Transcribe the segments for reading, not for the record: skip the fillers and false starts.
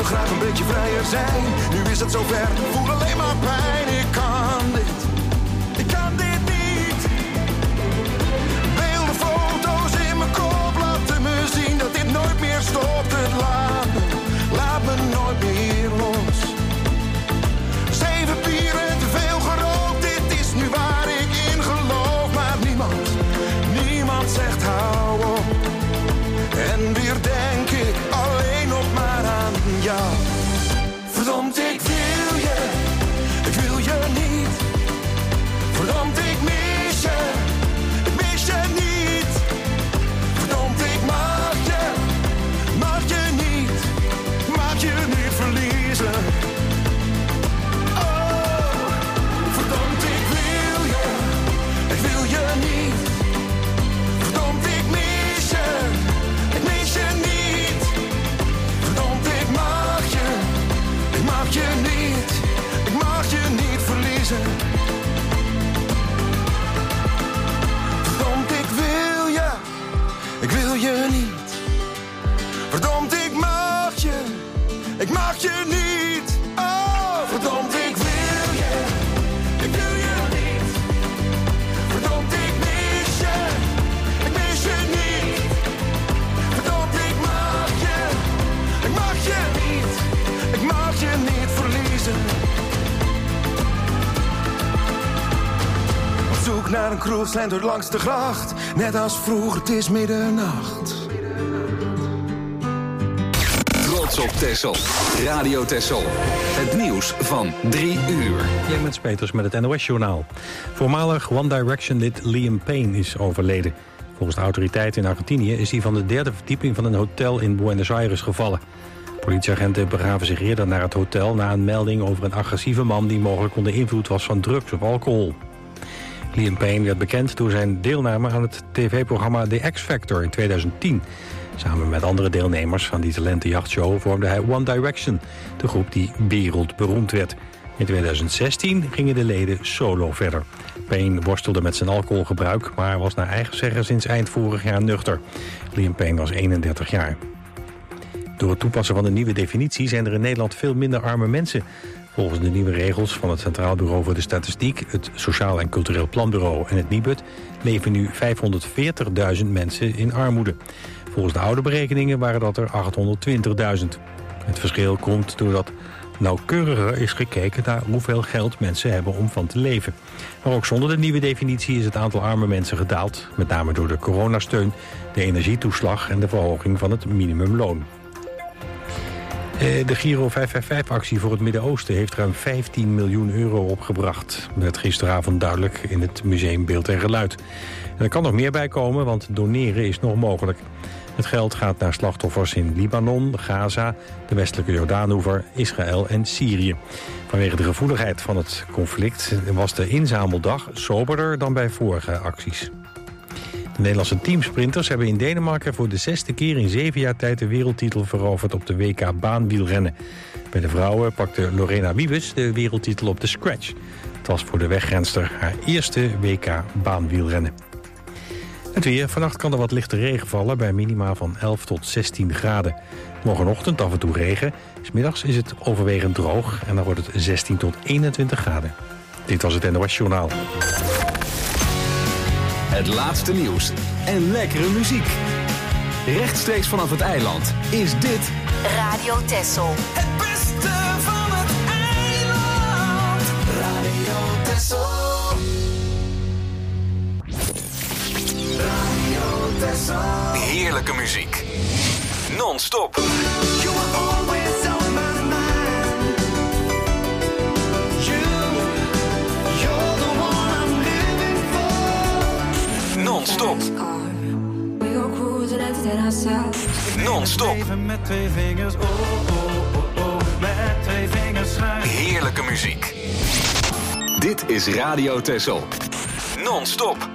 wil graag een beetje vrijer zijn. Nu is het zover, ik voel alleen maar pijn. Ik kan dit niet. Beelden, foto's in mijn kop laten me zien dat dit nooit meer stopt. Het laat me nooit meer los. 7 bier en te veel gerookt, dit is nu waar ik in geloof. Maar niemand zegt hou op. En weer denk ik alleen nog maar aan jou. Verdomd, ik wil je niet. Verdomd, ik mis je niet. Verdomd, ik mag je niet verliezen. Oh, verdomd, ik wil je niet. Verdomd, ik mis je niet. Verdomd, ik mag je niet verliezen. Verdomd, ik wil je niet. Verdomd, ik mag je niet. Oh, verdomd, ik wil je niet. Verdomd, ik mis je niet. Verdomd, ik mag je niet verliezen. Op zoek naar een kroeg slentert langs de gracht. Net als vroeger, het is middernacht. Trots op Texel. Radio Texel. Het nieuws van 3 uur. Clemens Peters met het NOS-journaal. Voormalig One Direction-lid Liam Payne is overleden. Volgens de autoriteiten in Argentinië is hij van de 3e verdieping van een hotel in Buenos Aires gevallen. Politieagenten begaven zich eerder naar het hotel na een melding over een agressieve man die mogelijk onder invloed was van drugs of alcohol. Liam Payne werd bekend door zijn deelname aan het tv-programma The X Factor in 2010. Samen met andere deelnemers van die talentenjachtshow vormde hij One Direction, de groep die wereldberoemd werd. In 2016 gingen de leden solo verder. Payne worstelde met zijn alcoholgebruik, maar was naar eigen zeggen sinds eind vorig jaar nuchter. Liam Payne was 31 jaar. Door het toepassen van de nieuwe definitie zijn er in Nederland veel minder arme mensen. Volgens de nieuwe regels van het Centraal Bureau voor de Statistiek, het Sociaal en Cultureel Planbureau en het Nibud leven nu 540.000 mensen in armoede. Volgens de oude berekeningen waren dat er 820.000. Het verschil komt doordat nauwkeuriger is gekeken naar hoeveel geld mensen hebben om van te leven. Maar ook zonder de nieuwe definitie is het aantal arme mensen gedaald, met name door de coronasteun, de energietoeslag en de verhoging van het minimumloon. De Giro 555-actie voor het Midden-Oosten heeft ruim 15 miljoen euro opgebracht. Dat werd gisteravond duidelijk in het Museum Beeld en Geluid. En er kan nog meer bij komen, want doneren is nog mogelijk. Het geld gaat naar slachtoffers in Libanon, Gaza, de westelijke Jordaanoever, Israël en Syrië. Vanwege de gevoeligheid van het conflict was de inzameldag soberder dan bij vorige acties. De Nederlandse teamsprinters hebben in Denemarken voor de 6e keer in 7 jaar tijd de wereldtitel veroverd op de WK baanwielrennen. Bij de vrouwen pakte Lorena Wiebes de wereldtitel op de scratch. Het was voor de wegrenster haar eerste WK baanwielrennen. Het weer. Vannacht kan er wat lichte regen vallen bij minima van 11 tot 16 graden. Morgenochtend af en toe regen. 's Middags is het overwegend droog en dan wordt het 16 tot 21 graden. Dit was het NOS Journaal. Het laatste nieuws en lekkere muziek. Rechtstreeks vanaf het eiland is dit Radio Texel. Het beste van het eiland. Radio Texel. Radio Texel. heerlijke muziek. Non-stop. You were always on my mind. You're the one I'm living for. Non-stop. Non-stop. Even met 2 vingers, oh, oh, oh, oh, met 2 vingers schuin. Heerlijke muziek. Dit is Radio Texel. Non-stop.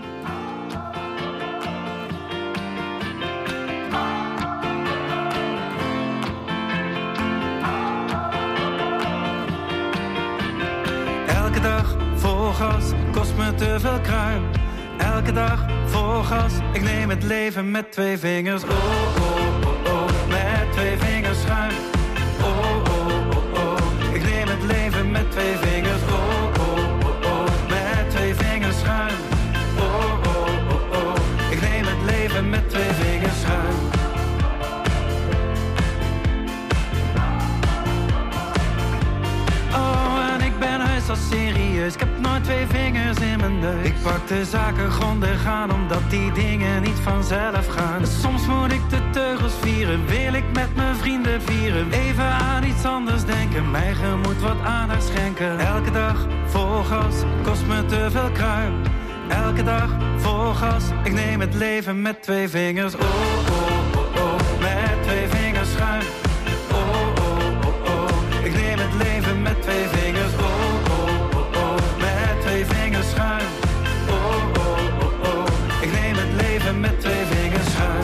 Elke dag vol gas, kost me te veel kruim. Elke dag vol gas, ik neem het leven met 2 vingers. Oh, oh, oh, oh, met 2 vingers schuin. Oh, serieus, ik heb nooit twee vingers in mijn neus. Ik pak de zaken grondig aan, omdat die dingen niet vanzelf gaan. Soms moet ik de teugels vieren, wil ik met mijn vrienden vieren. Even aan iets anders denken, mijn gemoed wat aandacht schenken. Elke dag vol gas, kost me te veel kruim. Elke dag vol gas, ik neem het leven met twee vingers. Oh, oh, oh, oh, met twee vingers schuin. Oh, oh, oh, oh, ik neem het leven met twee vingers. Oh, oh, oh, oh, met twee vingers schuin. Oh, oh, oh, oh, ik neem het leven met twee vingers schuin.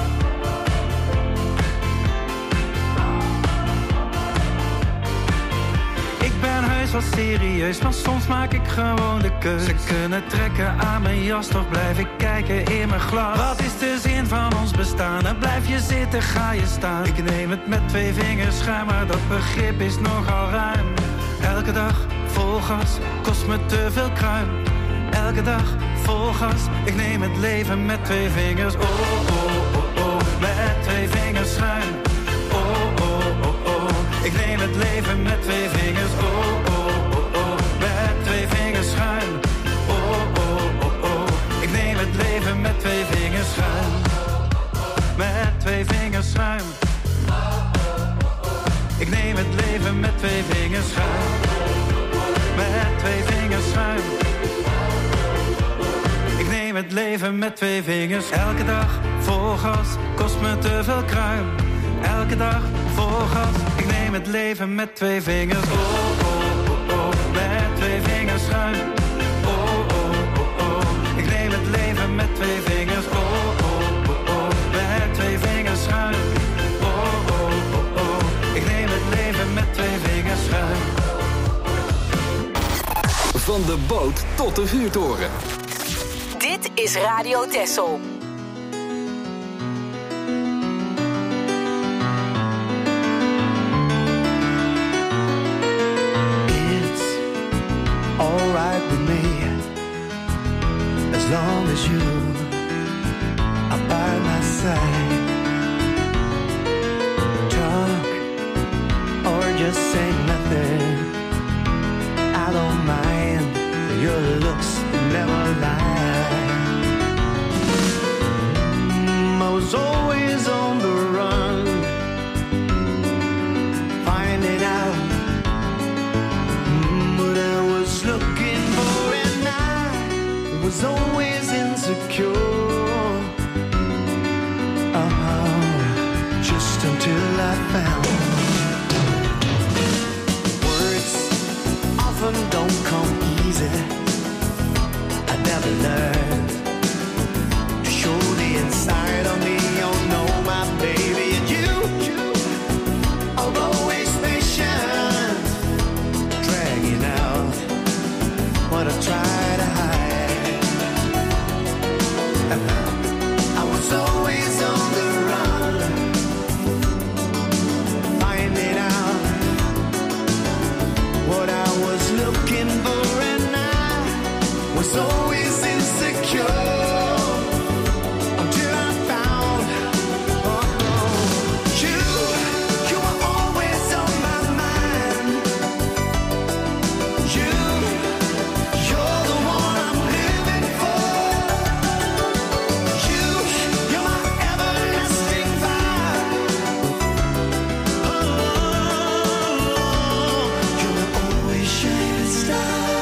Ik ben heus wel serieus, maar soms maak ik gewoon de keus. Ze kunnen trekken aan mijn jas, toch blijf ik kijken in mijn glas. Wat is de zin van ons bestaan? En blijf je zitten, ga je staan. Ik neem het met twee vingers schuin, maar dat begrip is nogal ruim. Elke dag vol gas, kost me te veel kruim. Elke dag vol gas, ik neem het leven met twee vingers. Oh, oh, oh, oh, met twee vingers schuin. Oh, oh, oh, oh, ik neem het leven met twee vingers. Oh, oh, oh, oh, met twee vingers schuin. Oh, oh, oh, oh, ik neem het leven met twee vingers schuin. Met twee vingers schuin. Ik neem het leven met twee vingers schuin. Met twee vingers schuin. Ik neem het leven met twee vingers. Elke dag vol gas, kost me te veel kruim. Elke dag vol gas, ik neem het leven met twee vingers. Oh, oh, oh, oh, met twee vingers schuin. Oh, oh, oh, oh, ik neem het leven met twee vingers. Oh, oh, oh, oh, met twee vingers schuin. Oh, oh, oh, oh, ik neem het leven met twee vingers schuin. Van de boot tot de vuurtoren. Dit is Radio Texel. Alright with me, as long as you are by my side. Talk or just say nothing, I don't mind. Your looks never lie. I was always on the run, finding out what I was looking for, and I was always insecure. Just until I found words often don't come easy. I never learned to show the inside of me. Oh no, my baby, and you are always patient, dragging out what I try to hide. I was always on the run, finding out what I was looking for, and I was always insecure. Star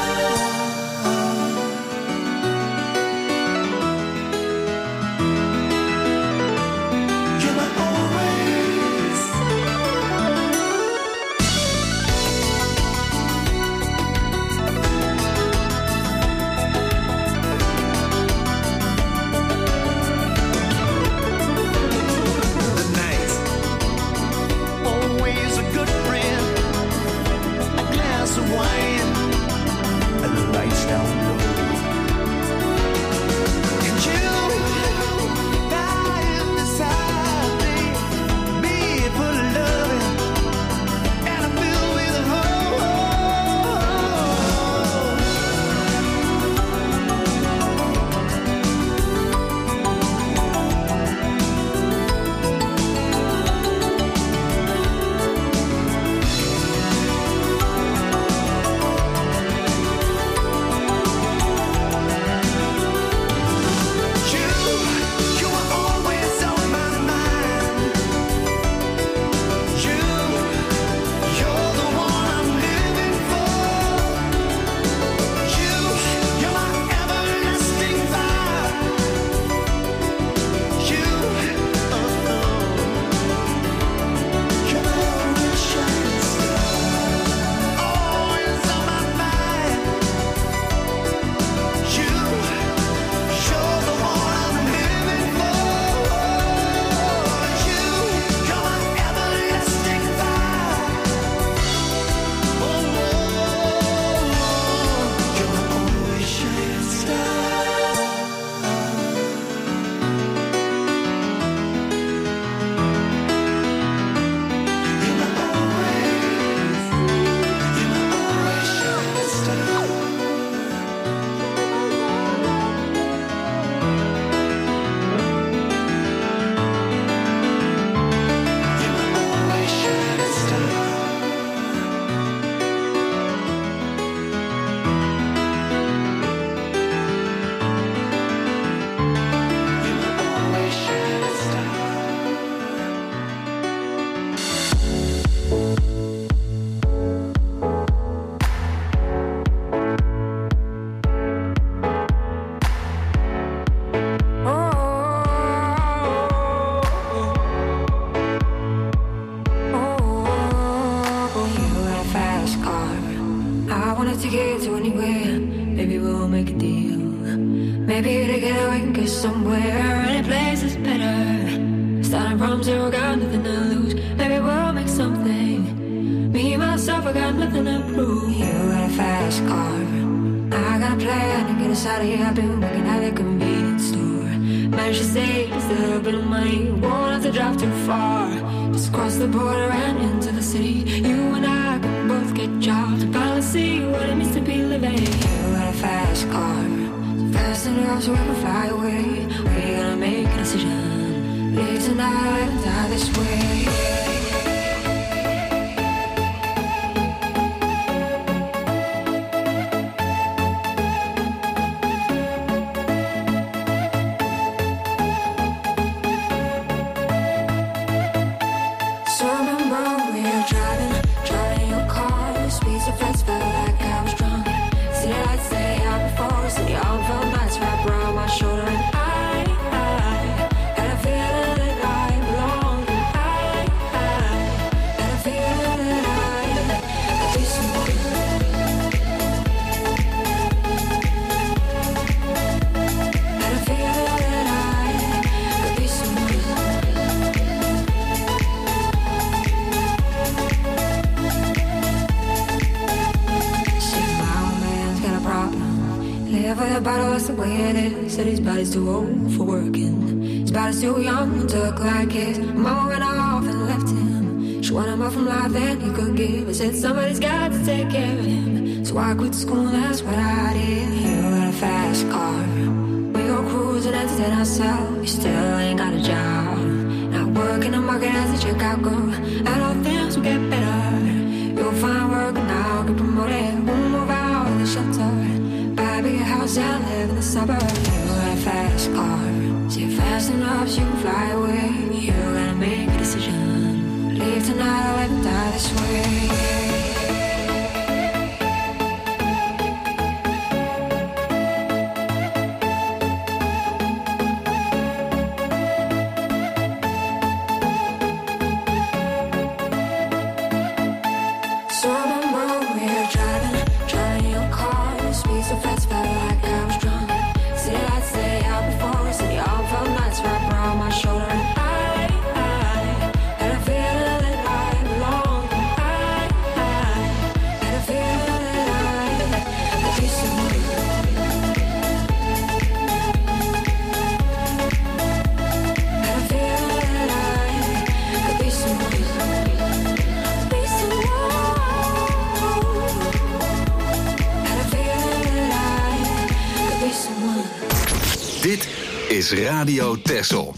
to get to anywhere. Maybe we'll make a deal. Maybe together we can get somewhere. Any place is better. Starting from zero, got nothing to lose. Maybe we'll make something. Me, myself, I got nothing to prove. You got a fast car. I got a plan to get us out of here. I've been working at a convenience store. Managed to save just a little bit of money. Won't have to drive too far. Just cross the border and into the city. You and I can both get jobs and finally see what it means to be living. You got a fast car, so fast enough so we can fly away. We're gonna make a decision. Live tonight and die this way. Said his body's too old for working. His body's too young to look like his. Mama went off and left him. She wanted more from life than he could give. I said somebody's got to take care of him. So I quit school, that's what I did. You got a fast car. We go cruising, entertain ourselves. You still ain't got a job. Not working the market as a checkout girl. And all things will get better. You'll find work and I'll get promoted. We'll move out of the shelter. Buy a big house and live in the suburbs. Fast car, so you're fast enough so you can fly away. You gotta make a decision. Leave tonight or let me die this way. Dit is Radio Texel.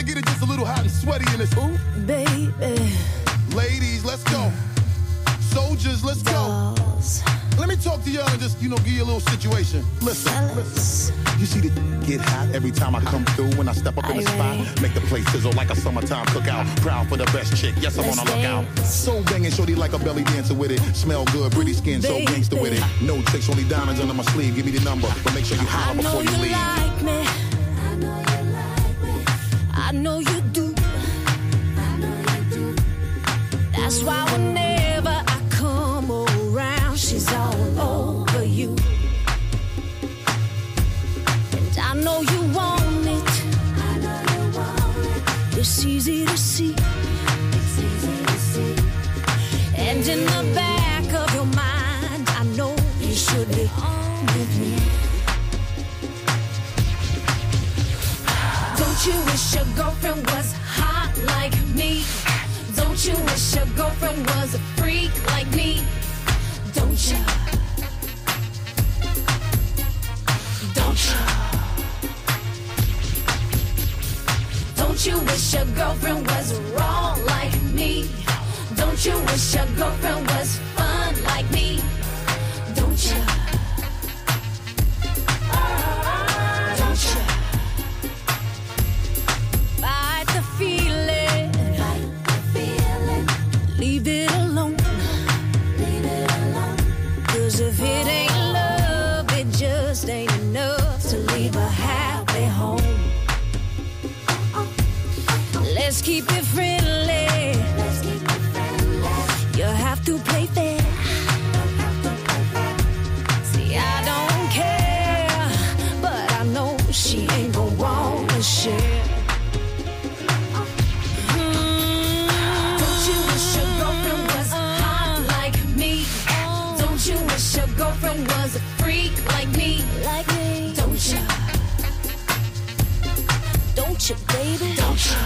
to get it just a little hot and sweaty in this. Ooh. Baby. Ladies, let's go. Soldiers, let's go. Let me talk to y'all and just, give you a little situation. Listen. You see the get hot every time I come through. When I step up in the spot, make the place sizzle like a summertime cookout. Proud for the best chick, yes, I'm on a lookout. So banging, shorty like a belly dancer with it. Smell good, pretty skin, so gangster with it. No tricks, only diamonds under my sleeve. Give me the number, but make sure you holler before you leave. Like me. I know you like me. I know you do. I know you do. That's why whenever I come around, she's all over you. And I know you want it. I know you want it. It's easy to see. It's easy to see. And in the back of your mind, I know you should be on with me. Don't you wish your girlfriend was hot like me? Don't you wish your girlfriend was a freak like me? Don't you? Don't you? Don't you wish your girlfriend was raw like me? Don't you wish your girlfriend was fun like me? Don't you? Don't you? Fight the feeling. Fight the feeling. Leave it alone. Leave it alone. 'Cause if it ain't love, it just ain't enough to leave a happy home. Let's keep it friendly. Let's keep it friendly. You have to play fair. See, I don't care, but I know she ain't gon' wanna share. Don't you wish your girlfriend was hot like me? Don't you wish your girlfriend was a freak like me? Like me. Don't you? Don't you, baby? Don't you?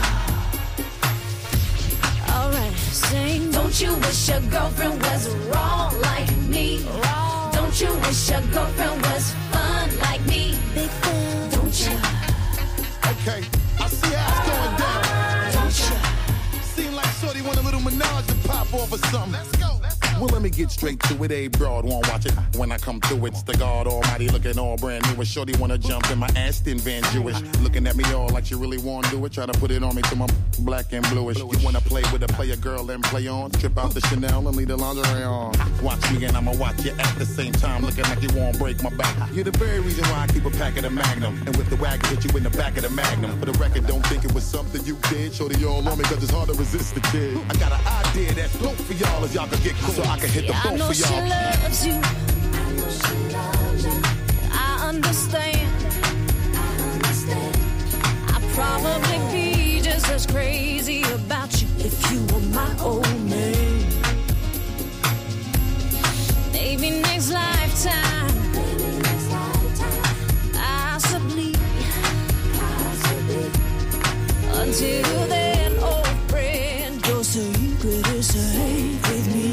Alright, sing. Don't you wish your girlfriend was raw like me? Raw. Don't you wish your girlfriend was fun like me? Big fan. Don't you? Okay, I see how it's going down. Don't you? Seem like shorty want a little menage to pop off or something. Let's go. Well, let me get straight to it. A broad won't watch it. When I come through, it's the God Almighty looking all brand new. A shorty wanna jump in my Aston Van Jewish. Looking at me all like she really wanna do it. Try to put it on me till my black and bluish. You wanna play with a player girl and play on? Trip out the Chanel and leave the lingerie on. Watch me and I'ma watch you at the same time. Looking like you won't break my back. You're the very reason why I keep a pack of the Magnum. And with the wagon, hit you in the back of the Magnum. For the record, don't think it was something you did. Shorty all on me cause it's hard to resist the kid. I got an idea that's dope for y'all if y'all could get cool. So I can hit the phone for y'all. She loves you. I know she loves you. I understand. I understand. I'd probably be just as crazy about you if you were my old man. Maybe next lifetime. Maybe next lifetime. Possibly. Possibly. Until then, old friend, your secret is safe with me.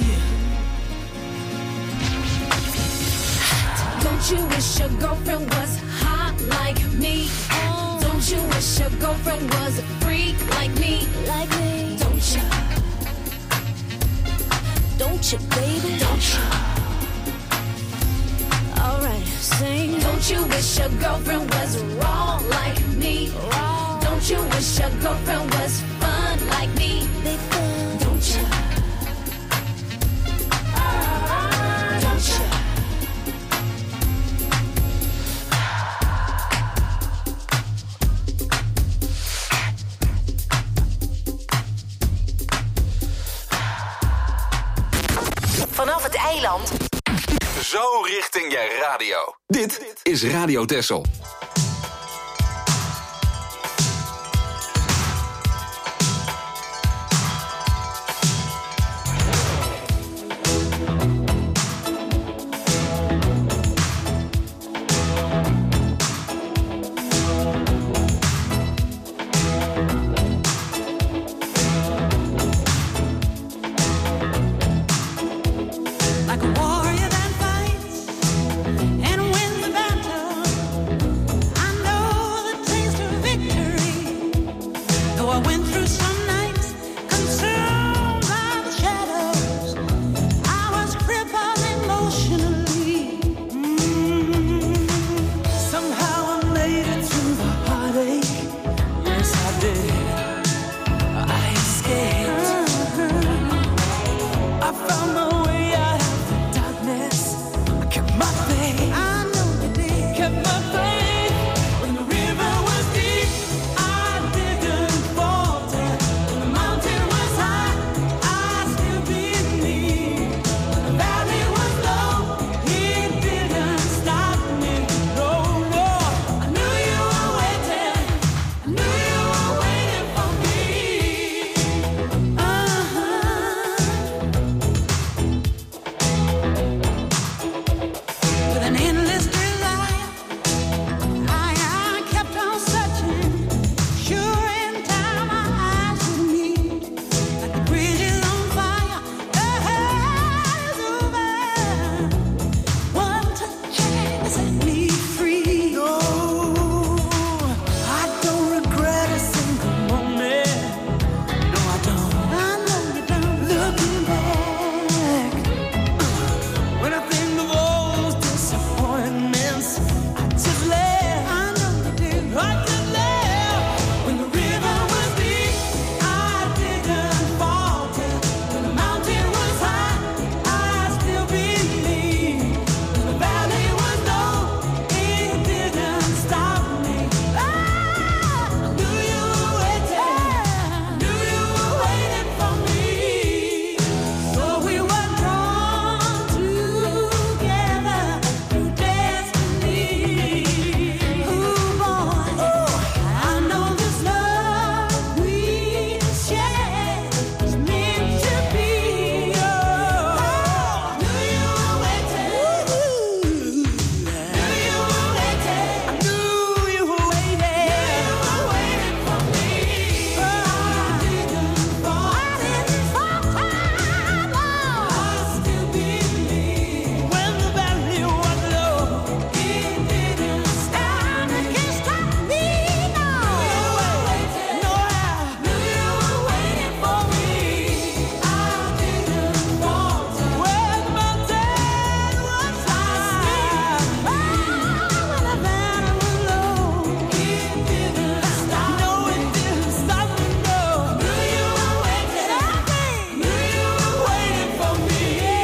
Don't you wish your girlfriend was hot like me? Don't you wish your girlfriend was a freak like me? Like me. Don't you? Don't you, baby? Don't you? Alright, sing. Don't you wish your girlfriend was raw like me? Raw. Don't you wish your girlfriend was fun like me? Big fun. Don't you? Don't you? Vanaf het eiland. Zo richting je radio. Dit is Radio Texel. Like a warrior that fights and wins the battle. Though I went through some nights consumed by the shadows, I was crippled emotionally. Somehow I made it through the heartache. Yes, I did. I escaped. I found my way out of the darkness. I kept my faith. I know you did. Kept my faith. When the river was deep, I didn't falter. When the mountain was high, I still believed. When the valley was low, it didn't stop me. No, no. I knew you were waiting. I knew you were waiting for me. With an endless desire, I kept on searching. Sure, in time our eyes would meet. Like the bridge is on fire, the hell is over. One touch and set me free. No, I don't regret a single moment. No, I don't. I know you don't. Looking back, when I think of all those disappointments, I just laugh. I know you did. I just laugh. When the river was deep, I didn't falter. When the mountain was high, I still believed. When the valley was low, it didn't stop me. I knew you were waiting. I knew you were waiting for me. So we were drawn together through destiny. Ooh, boy, I know this love we share is meant to be. Oh, knew you were waiting. Knew you were waiting. I knew you were waiting. You were waiting for me. Oh, I didn't fall. I didn't fall. I still believe. When the valley was low, it didn't stop. It can't stop me now. You were waiting. No, I knew you were waiting for me. I didn't falter. When the mountain was high, when the valley was low, it didn't stop. No, it didn't stop me. No, knew you were waiting. Knew you were waiting for me.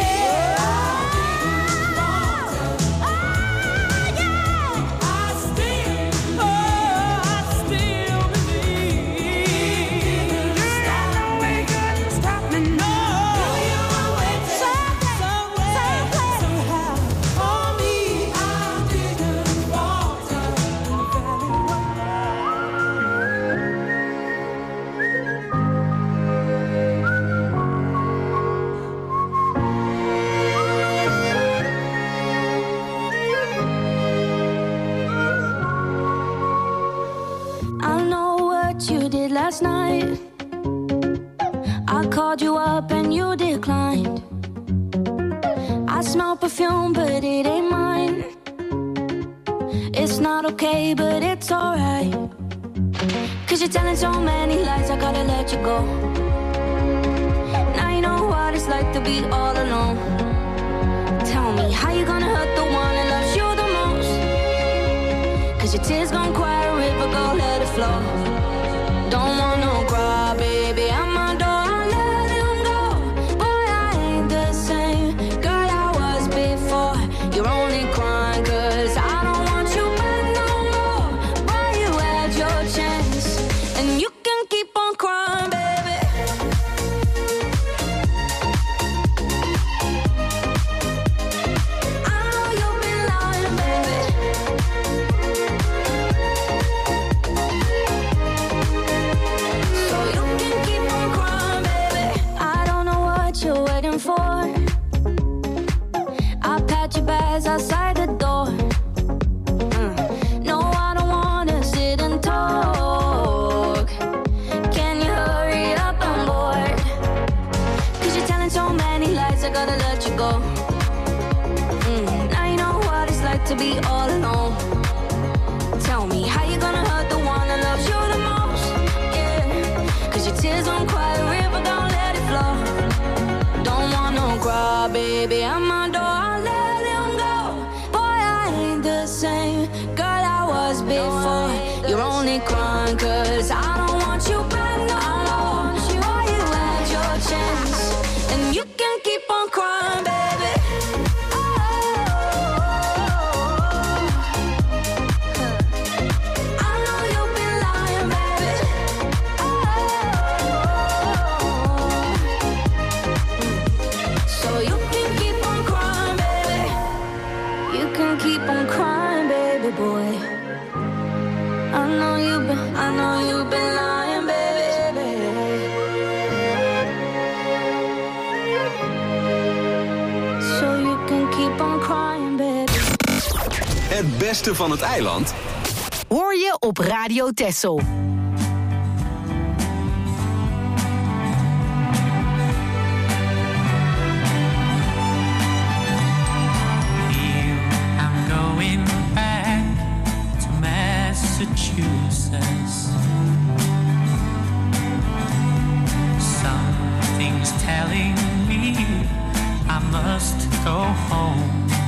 I know what you did last night. I called you up and you declined. I smell perfume, but it ain't mine. It's not okay, but it's alright. 'Cause you're telling so many lies, I gotta let you go. Now you know what it's like to be all alone. Tell me, how you gonna hurt the one that loves you the most? 'Cause your tears gon' quiet a river, go let it flow. Don't want no cry, baby, I'm my door, I let him go. Boy, I ain't the same girl I was before. You're only crying 'cause I don't want you back no more. Boy, you had your chance, and you can keep on crying, baby. I know you've been lying, baby. So you can keep on crying, baby. I don't know what you're waiting for. I packed your bags outside the door. No, I don't wanna sit and talk. Can you hurry up? I'm bored. 'Cause you're telling so many lies, I gotta let you go. Now you know what it's like to be all alone. Tell me, how you gonna hurt the one that loves you the most? Yeah. 'cause your tears don't cry a river, don't let it flow. Don't want no cry, baby, I'm my door, I'll let him go. Boy, I ain't the same girl I was before. You're only crying 'cause I don't want you back no more. Boy, you had your chance, and you can keep on crying, baby. Boy, I know you've been lying, baby. So you can keep on crying, baby. Het beste van het eiland hoor je op Radio Texel. Massachusetts. Something's telling me I must go home.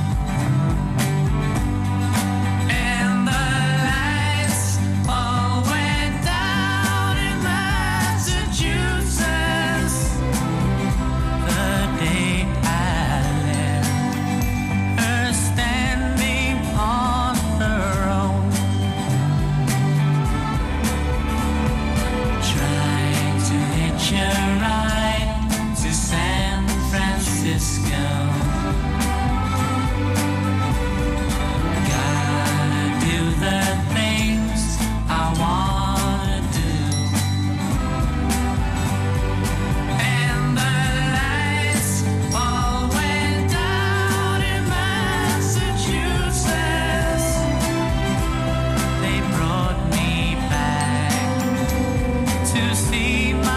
And the lights all went down in Massachusetts the day I left her standing on her own. You're right to San Francisco. Gotta do the things I wanna do. And the lights all went down in Massachusetts. They brought me back to see my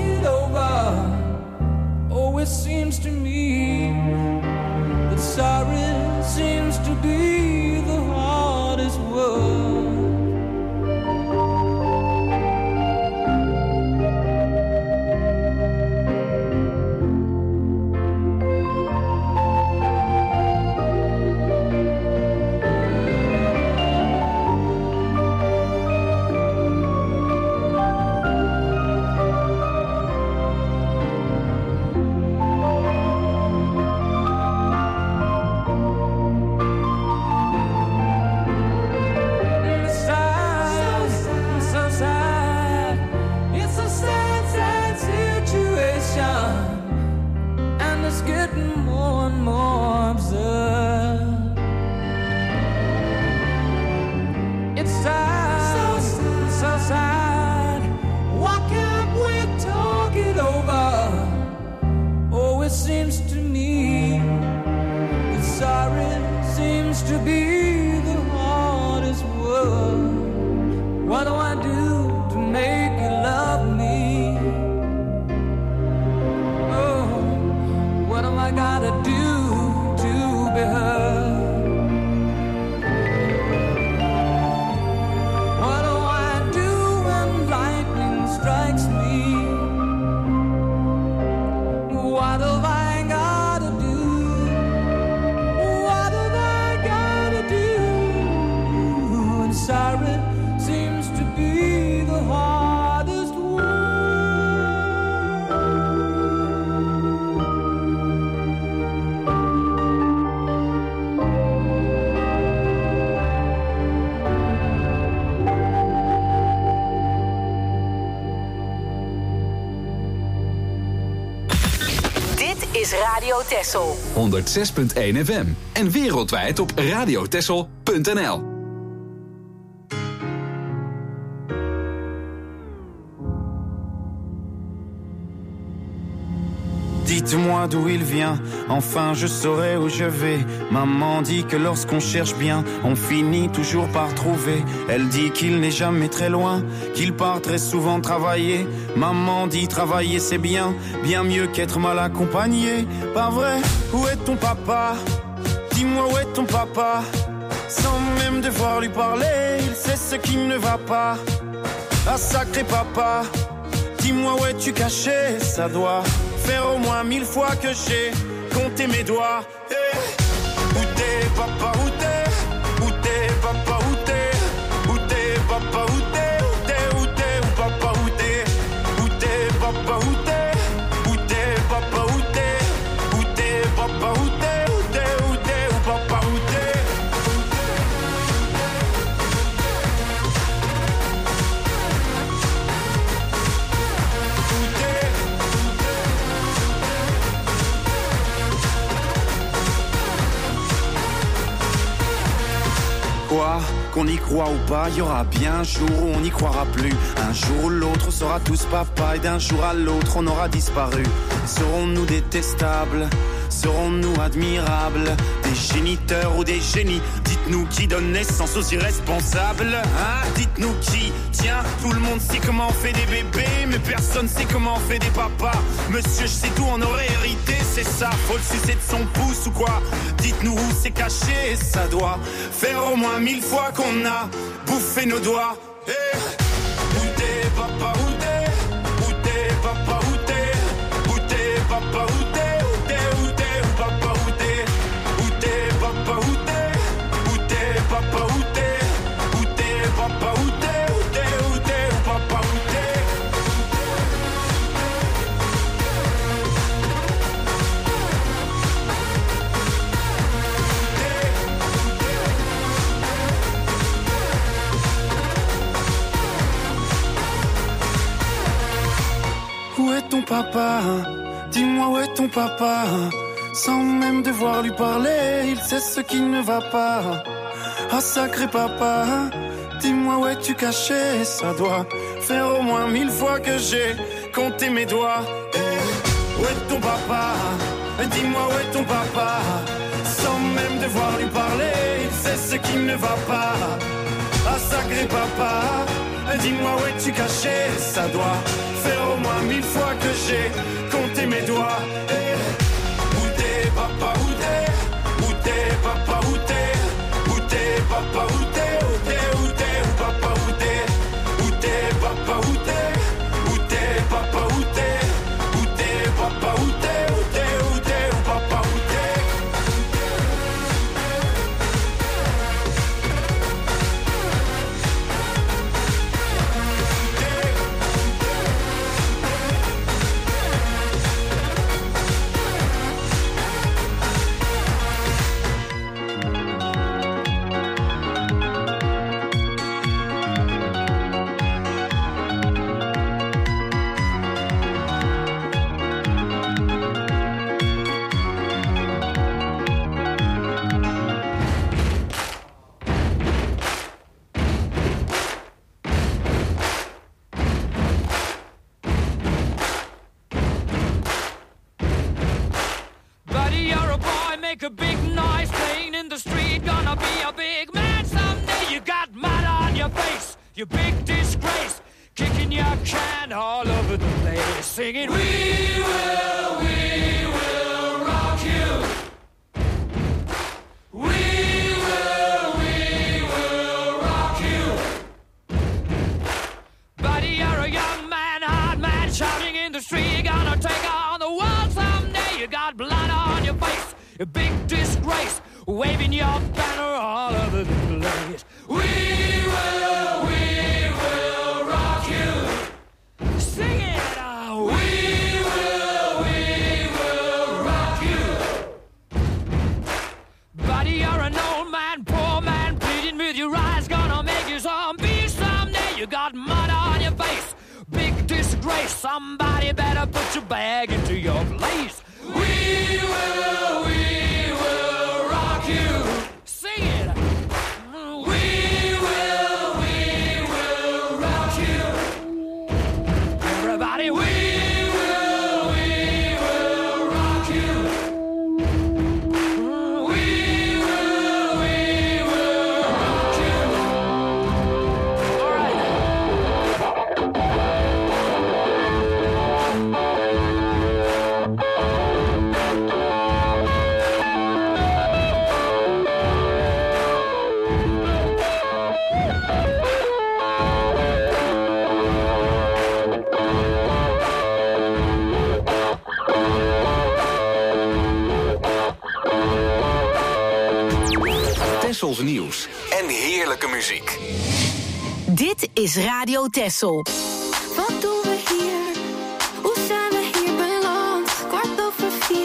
Seems to me that sorry is Radio Texel. 106.1 FM. En wereldwijd op radiotexel.nl. Dites-moi d'où il vient, enfin je saurai où je vais. Maman dit que lorsqu'on cherche bien, on finit toujours par trouver. Elle dit qu'il n'est jamais très loin, qu'il part très souvent travailler. Maman dit travailler c'est bien, bien mieux qu'être mal accompagné. Pas vrai, où est ton papa? Dis-moi où est ton papa? Sans même devoir lui parler, il sait ce qui ne va pas. Ah sacré papa, dis-moi où es-tu caché? Ça doit faire au moins 1000 fois que j'ai compté mes doigts. Hey. Où t'es papa, où t'es? Où t'es papa, où t'es? Où t'es papa, où t'es? Où t'es, où t'es, où papa, où t'es? Où t'es papa, où t'es? Où t'es papa, où t'es? Où t'es papa, où t'es? Où t'es, où t'es, où papa, où t'es? Quoi, qu'on y croit ou pas, y aura bien un jour où on n'y croira plus. Un jour ou l'autre, on sera tous papa et d'un jour à l'autre, on aura disparu. Serons-nous détestables? Serons-nous admirables? Des géniteurs ou des génies? Dites-nous qui donne naissance aux irresponsables, hein? Dites-nous qui? Tiens, tout le monde sait comment on fait des bébés, mais personne sait comment on fait des papas. Monsieur, je sais tout, on aurait hérité, c'est ça. Faut le sucer de son pouce ou quoi? Dites-nous où c'est caché, ça doit faire au moins 1000 fois qu'on a bouffé nos doigts. Hey. Où t'es papa, où t'es? Où t'es papa, où t'es? Où t'es papa, où t'es? Papa, où t'es? Où t'es, papa, où t'es? Où t'es, où t'es, où papa, où t'es? Où est ton papa? Dis-moi où est ton papa? Sans même devoir lui parler, il sait ce qui ne va pas. Ah sacré papa, dis-moi où es-tu caché? Ça doit faire au moins 1000 fois que j'ai compté mes doigts. Hey, où est ton papa? Dis-moi où est ton papa? Sans même devoir lui parler, il sait ce qui ne va pas. Ah sacré papa, dis-moi où es-tu caché? Ça doit faire au moins 1000 fois que j'ai compté mes doigts. Hey, où t'es papa, où t'es? Où t'es papa, où t'es? Papa, où t'es? Où t'es, où t'es, où papa, où t'es? Où t'es, papa, où t'es? Où t'es, papa, où t'es? Où t'es, papa, où t'es? Où t'es, où t'es, où papa, où t'es? A big noise playing in the street, gonna be a big man someday. You got mud on your face, you big disgrace, kicking your can all over the place, singing, we will rock you. We will rock you. Buddy, you're a young man, hard man, shouting in the street, you're gonna take on the world someday. You got blood on your face, a big disgrace, waving your banner all over the place. We will rock you. Sing it out. We will rock you. Buddy, you're an old man, poor man, pleading with your eyes, gonna make you zombie someday. You got mud on your face, big disgrace. Somebody better put your bag into your place. Tessels nieuws en heerlijke muziek. Dit is Radio Tessel. Wat doen we hier? Hoe zijn we hier beland? 4:15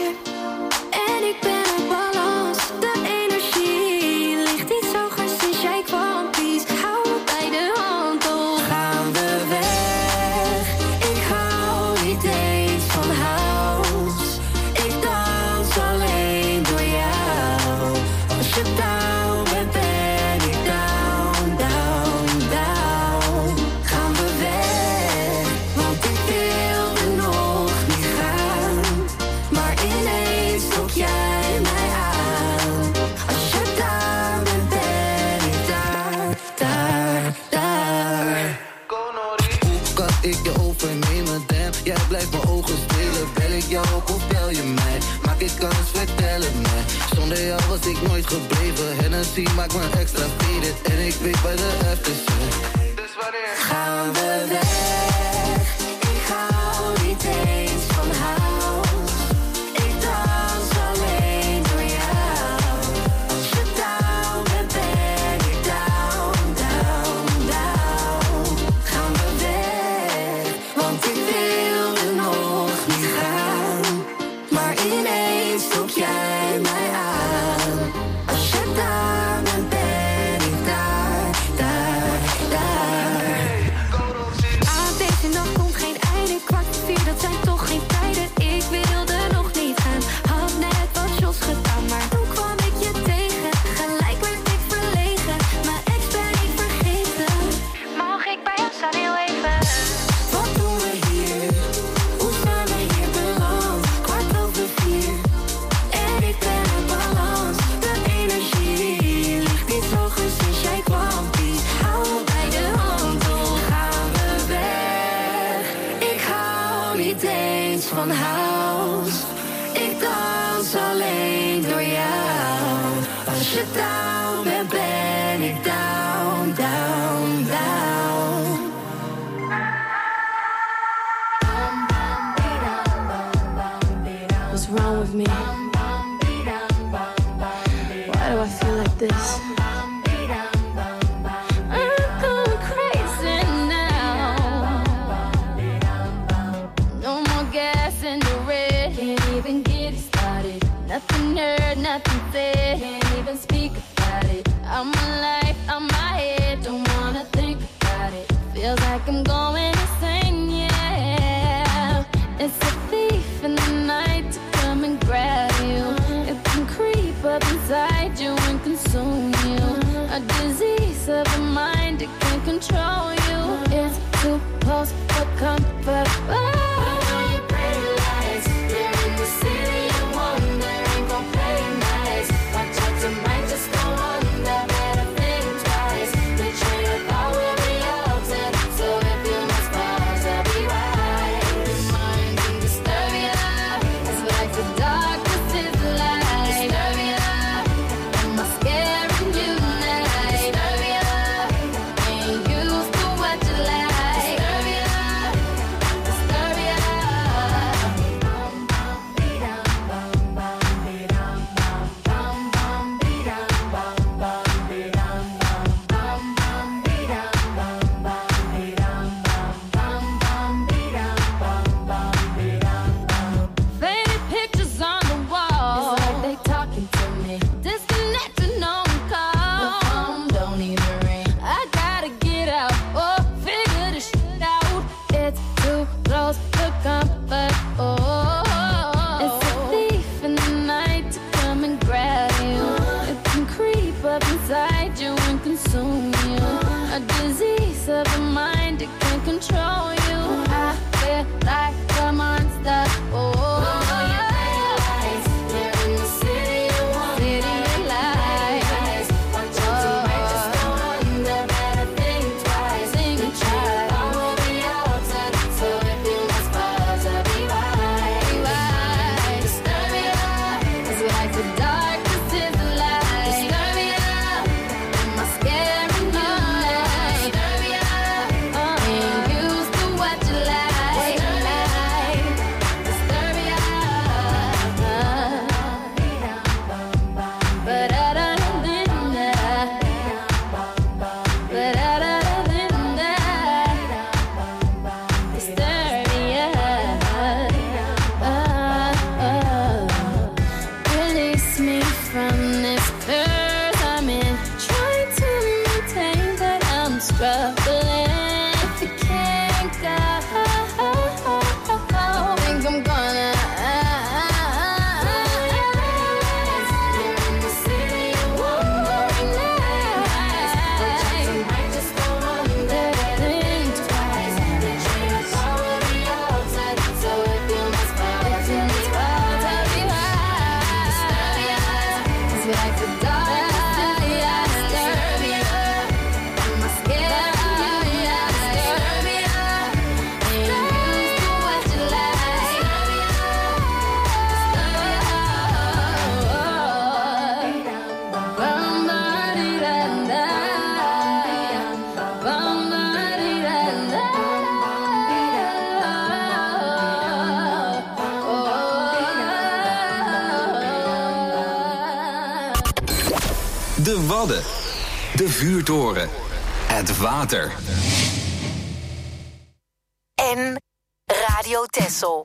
en ik ben op balans. De energie ligt iets hoger sinds jij kwam. Please, hou me bij de hand. Oh, gaan we weg? Ik hou niet eens van house. Ik dans alleen door jou. Als je down bent, ben ik down, down, down. Gaan we weg, want ik wilde nog niet gaan. Maar ineens trok jij mij aan. Als je daar bent, ben ik daar, daar, daar. Hoe kan ik je overnemen, damn? Jij blijft mijn ogen spelen. Bel ik jou op of bel je mij? Maak ik kans, vertel het mij. Zonder jou was ik nooit gebleven. Hennessy maakt me extra faded. En ik weet bij de aftersun. Dus wanneer gaan we weg? Ik hou niet eens van house. Ik dans alleen door jou. Als je down bent, ben ik down, down, down. Gaan we weg, want ik wilde nog niet gaan. Maar ineens trok jij mij aan. Als je daar bent, ben ik daar, daar, daar. Aan deze nacht komt geen einde. 4:15, dat zijn toch geen tijden. Ik wilde nog niet gaan. Had net wat shots gedaan, maar toen kwam ik je tegen. Gelijk werd ik verlegen. Mijn ex ben ik vergeten. Mag ik bij jou staan heel even? Wat doen we hier? Hoe zijn we hier beland? 4:15 en ik ben op balans. De energie ligt iets hoger sinds jij kwam. Please, hou me bij de hand. Oh, gaan we weg? Ik hou niet eens van house. Ik dans alleen door jou. Als je down bent, ben ik down, down, down. What's wrong with me? Why do I feel like this? I'm going crazy now. No more gas in the red. Can't even get it started. Nothing heard, nothing said. Can't even speak about it. I'm alive, I'm my head. Don't wanna think about it. Feels like I'm going insane, yeah. It's a thief in the night to come and grab you. It can creep up inside you and consume you. A disease of the mind, it can control you. It's too close for comfort. De Wadden. De vuurtoren. Het water. En Radio Texel.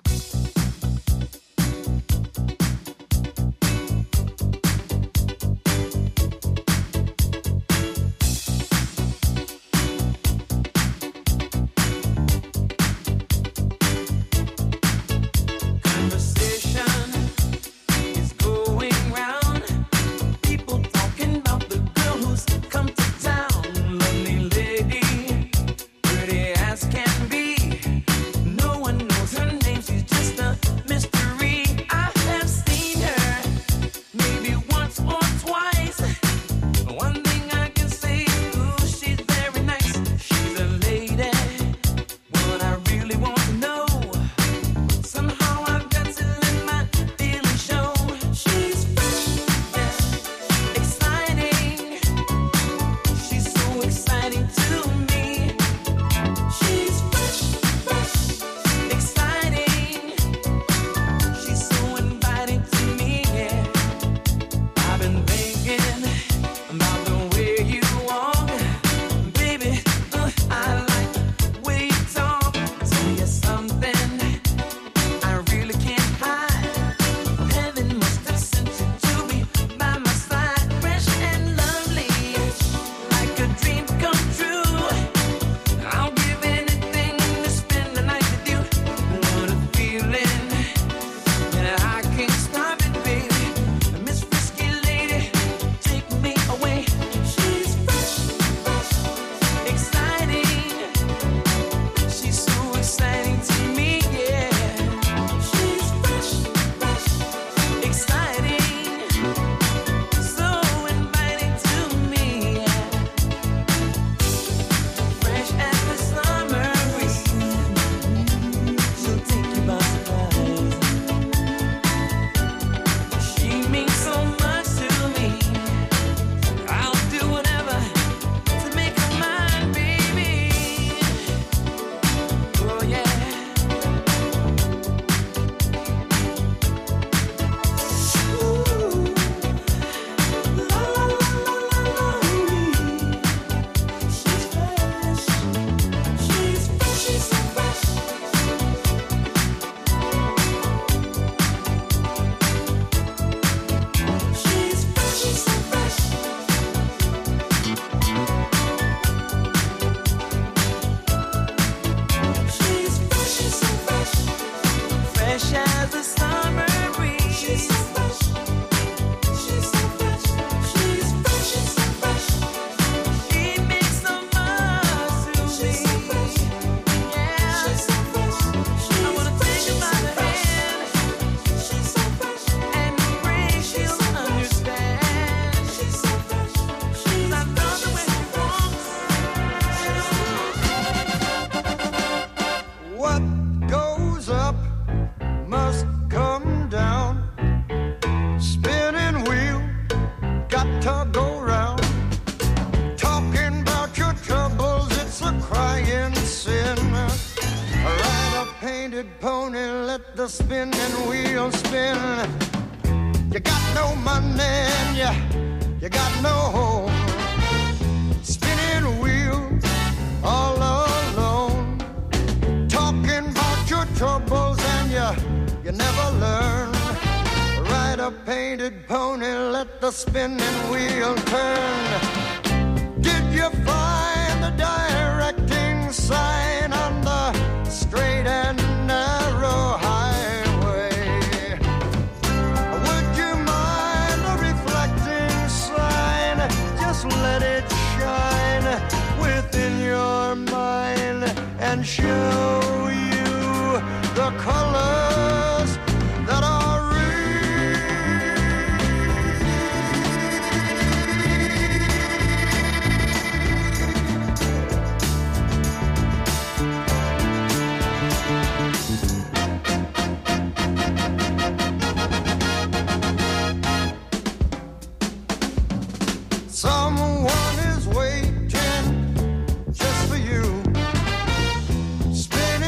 Someone is waiting just for you. Spinning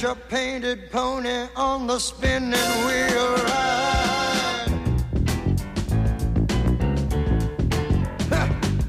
a painted pony on the spinning wheel ride. Ha!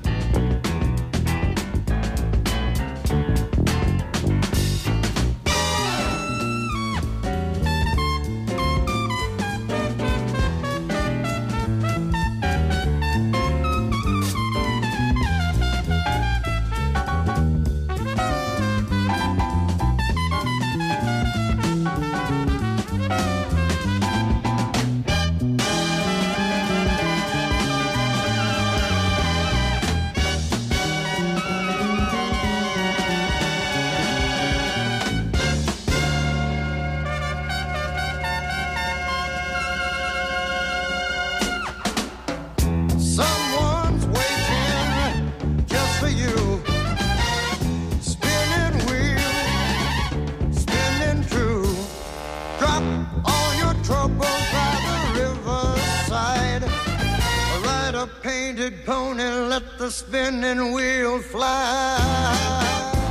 Someone's waiting just for you. Spinning wheel, spinning true. Drop all your troubles by the riverside. Ride a painted pony, let the spinning wheel fly.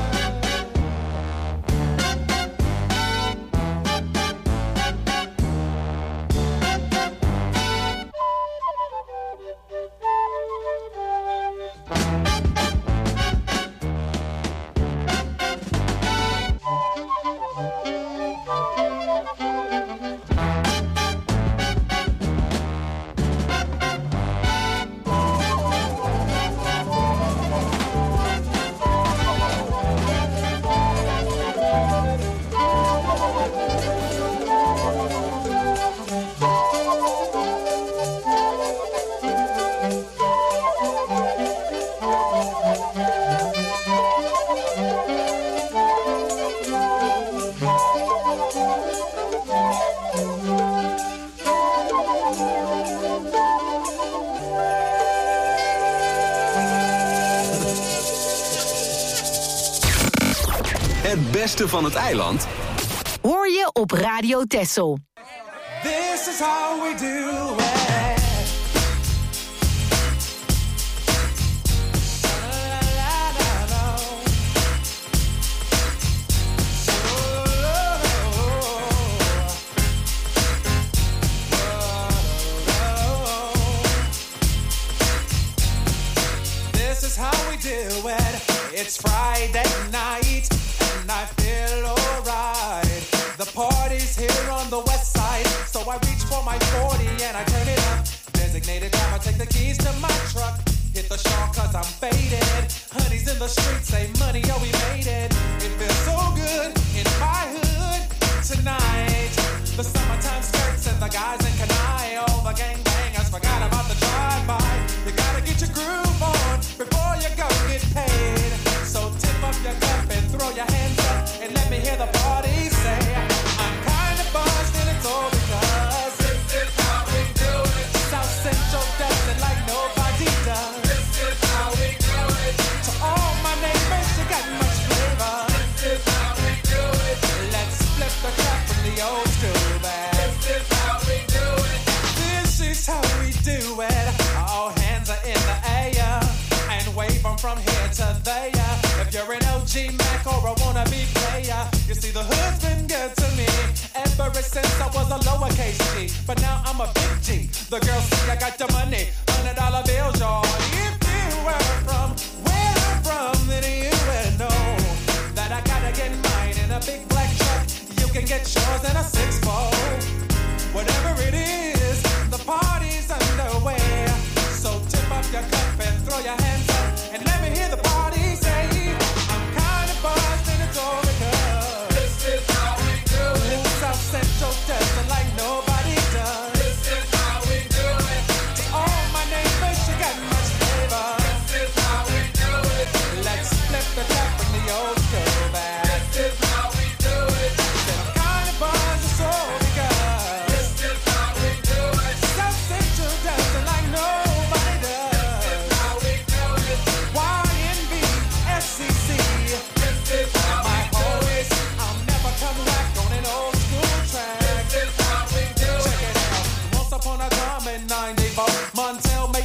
Het beste van het eiland hoor je op Radio Texel. This is how we do it. This is how we do it. It's Friday night and I feel alright. The party's here on the west side, so I reach for my 40 and I turn it up. Designated driver, take the keys to my truck. Hit the shore cause I'm faded. Honey's in the streets, say money, oh we made it. It feels so good in my hood tonight. The summertime skirts and the guys in Kanai. All the gangbangers forgot about the drive-by. You gotta get your groove on before you go get paid. So tip up your cup and throw your hands up and let me hear the party say, I'm kinda buzzed and it's all because this is how we do it. South Central does it like nobody does. This is how we do it. To all my neighbors, you got much flavor. This is how we do it. Let's flip the crap from the old school back. This is how we do it. This is how we do it. All hands are in the air and wave them from here to there. If you're an OG Mac or a wannabe player, you see the hood's been good to me ever since I was a lowercase G. But now I'm a big G. The girls see I got the money, $100 bills, y'all. If you were from where I'm from, then you would know that I gotta get mine in a big black truck. You can get yours in a 6-4. Whatever it is, the party's underway. So tip up your cup and throw your hands up and let me hear the party say, I'm kinda buzzed and it's all because this is how we do it. South Central does it like nobody does. This is how we do it. To all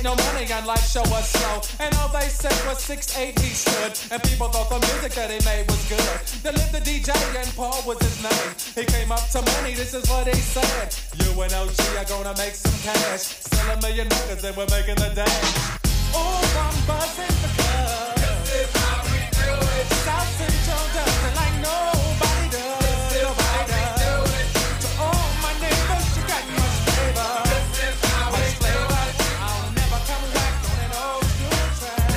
no money and life show was slow. And all they said was 6'8" he stood. And people thought the music that he made was good. They lived the DJ and Paul was his name. He came up to money, this is what he said. You and OG are gonna make some cash. Sell a million records and we're making the dash. Oh, I'm buzzing because this is how we do it. South Central does it like nobody does. This is how we do it. To all my neighbors, you got much flavor. This is how we do it. I'll never come back on an old school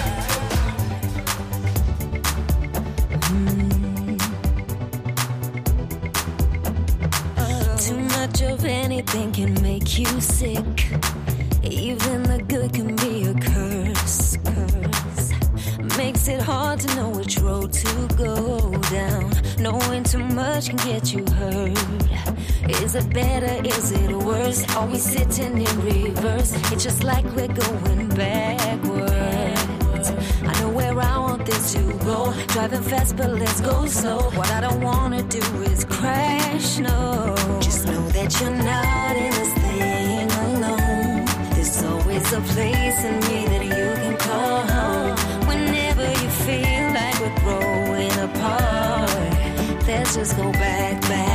track. Too much of anything can make you sick. Even the good can be a curse. Makes it hard to know which road to go down. Knowing too much can get you hurt. Is it better? Is it worse? Are we sitting in reverse? It's just like we're going backwards. I know where I want this to go. Driving fast, but let's go slow. What I don't wanna do is crash, no. Just know that you're not in this thing alone. There's always a place in me that you can call home. Whenever you feel like we're growing apart, let's just go back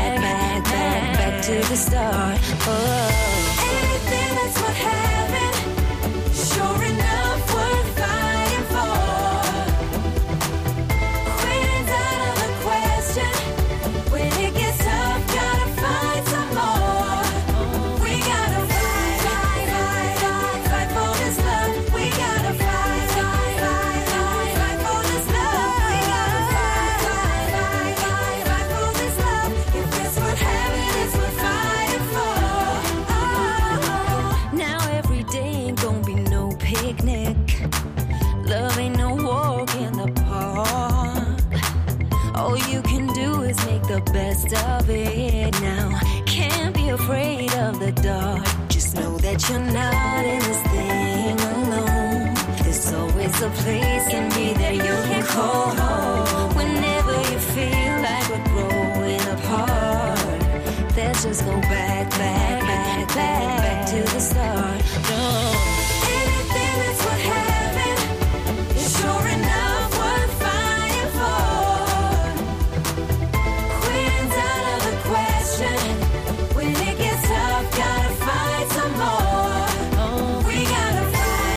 to the start. Oh. Anything that's worth having, sure enough worth fighting for. Quitting's out of the question. When it gets tough, gotta find some more. We gotta fight for this love. We gotta fight for this love. We gotta fight for this love. If it's worth having, it's worth fighting for. Oh. Now every day ain't gonna be no picnic. Love ain't no walk in the park. All you can do is make the best of it now. Can't be afraid of the dark. Just know that you're not in this thing